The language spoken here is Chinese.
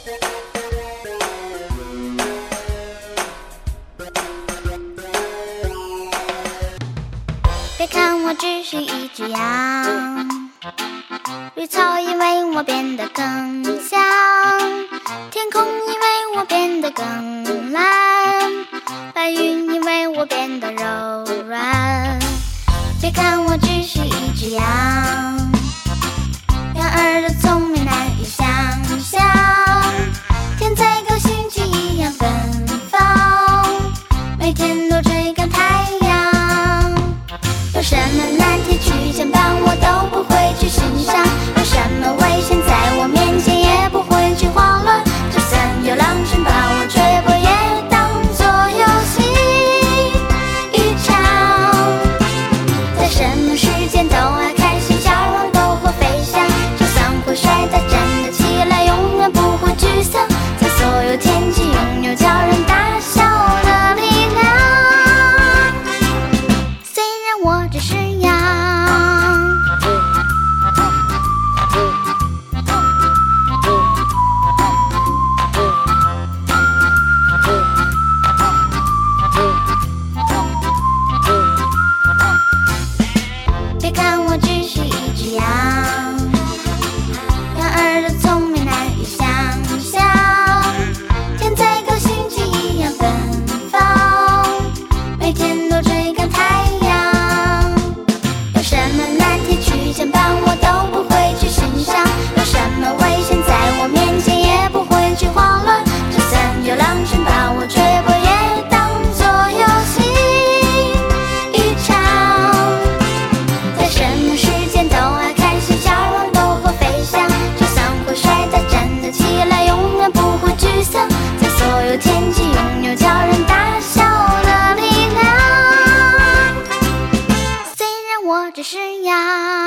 别看我只是一只羊，绿草因为我变得更香，天空因为我变得更蓝，白云因为我变得柔软。别看我只是一只羊，羊儿的聪明难以想象，天再高星际一样奔放，每天都追赶太阳。有什么难题去牵绊我都不会去欣赏，有什么危险在我面前也不会去慌乱，就算有狼群把我追捕也当作游戏一场，在什么时间都爱开心笑容都会飞翔，就算会摔倒站得起来永远不会沮丧，在所有天气拥有叫人大笑的力量。虽然我只是羊，别看我只是一只羊，羊儿的聪明难以想象，天再高星际一样奔放，每天都追赶太阳。有什么难题去牵绊我都不会去欣赏，有什么危险在我面前也不会去慌乱，就算有狼群把我追捕也当作游戏一场，在什么时间都爱开心笑容都会飞翔，就算会摔倒站得起来永远不会沮丧，在所有天气拥有叫人大笑的力量。虽然我只是羊。